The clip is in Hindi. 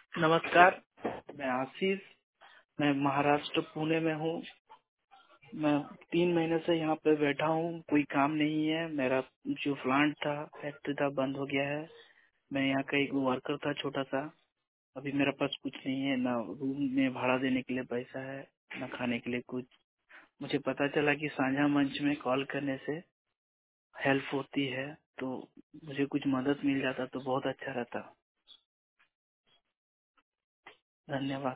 नमस्कार। मैं आशीष। मैं महाराष्ट्र पुणे में हूँ। मैं 3 महीने से यहाँ पे बैठा हूँ, कोई काम नहीं है। मेरा जो प्लांट था, फैक्ट्री था, बंद हो गया है। मैं यहाँ का एक वर्कर था, छोटा सा। अभी मेरे पास कुछ नहीं है, ना रूम में भाड़ा देने के लिए पैसा है, ना खाने के लिए कुछ। मुझे पता चला कि साझा मंच में कॉल करने से हेल्प होती है, तो मुझे कुछ मदद मिल जाता तो बहुत अच्छा रहता। धन्यवाद।